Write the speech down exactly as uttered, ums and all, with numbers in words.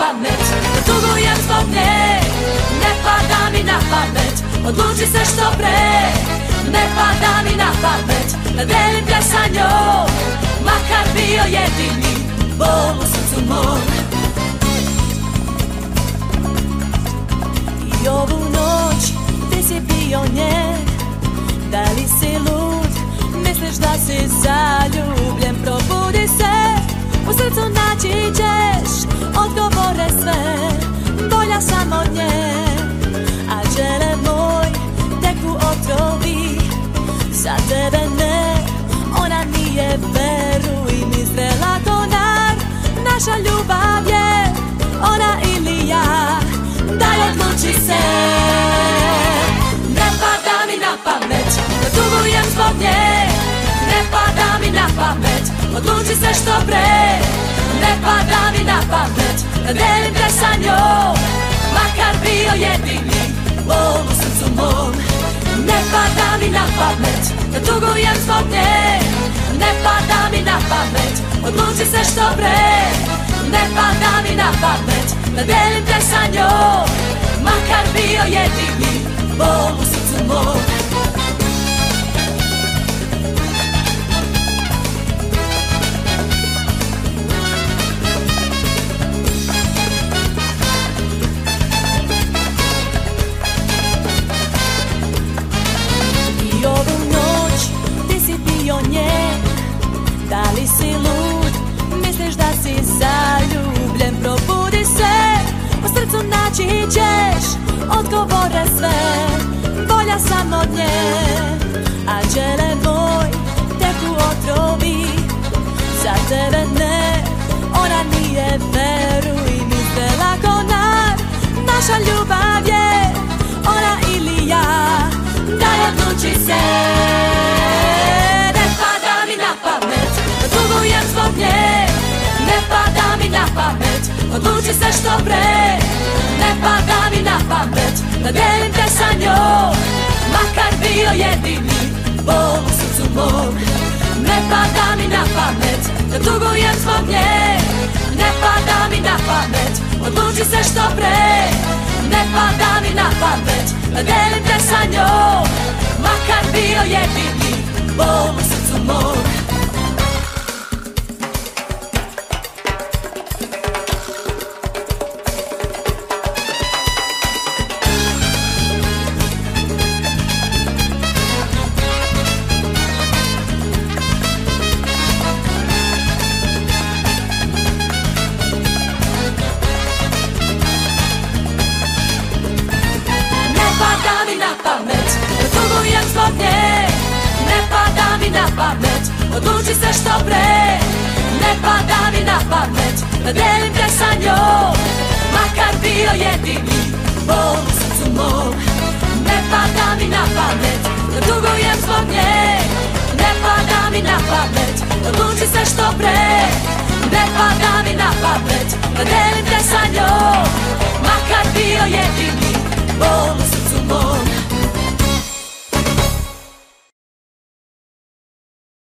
pamet, da tugujem zbog nje. Ne pada mi na pamet, odluči se što pre. Ne pada mi na pamet, da delim te sa njom, makar bio jedini bol u srcu mom. I ovu noć ti si bio njen, da li si lud, misliš da si zaljubljen, probudi se, u srcu naći ćeš odgovore sve, bolja sam od nje. A žele moj teku otrovi, za tebe ne, ona nije, veruj mi, zrela konar. Naša ljubav je ona ili ja, daj odluči se. Ne pada mi na pamet, da tugujem zbog nje. Ne pada mi na pamet, odluči se što pre. Ne pada mi na pamet, da delim te sa njom, makar bio jedini bol u srcu mom. Ne pada mi na pamet, da tugujem zbog nje. Ne pada mi na pamet, odluči se što pre. Ne pada mi na pamet, da delim te sa njom, makar bio jedini bol u srcu mom. I ovu noć ti si bio njen, da li si lud, misliš da si zaljubljen, probudi se, u srcu naći ćeš odgovore sve, bolja sam od nje. A đele moj teku otrovi, za tebe ne, ona nije, veruj mi, zrela konar. Naša ljubav je ona ili ja, daj odluči se. Ne pada mi na pamet, da tugujem zbog nje. Ne pada mi na pamet, odluči se što pre. Ne pada mi na pamet, da delim te sa njom, makar bio jedini bol u srcu mom. Ne pada mi na pamet, da tugujem zbog nje. Ne pada mi na pamet, odluči se što pre. Ne pada mi na pamet, da delim te sa njom, makar bio jedini bol u srcu mom. Zbog nje, ne pada mi na pamet, odluči se što pre. Ne pada mi na pamet, da delim te sa njom, makar bio jedini bol u srcu mom. Ne pada mi na pamet, da tugujem zbog nje. Ne pada mi na pamet, odluči se što pre. Ne pada mi na pamet, da delim te sa njom, makar bio jedini bol u srcu mom.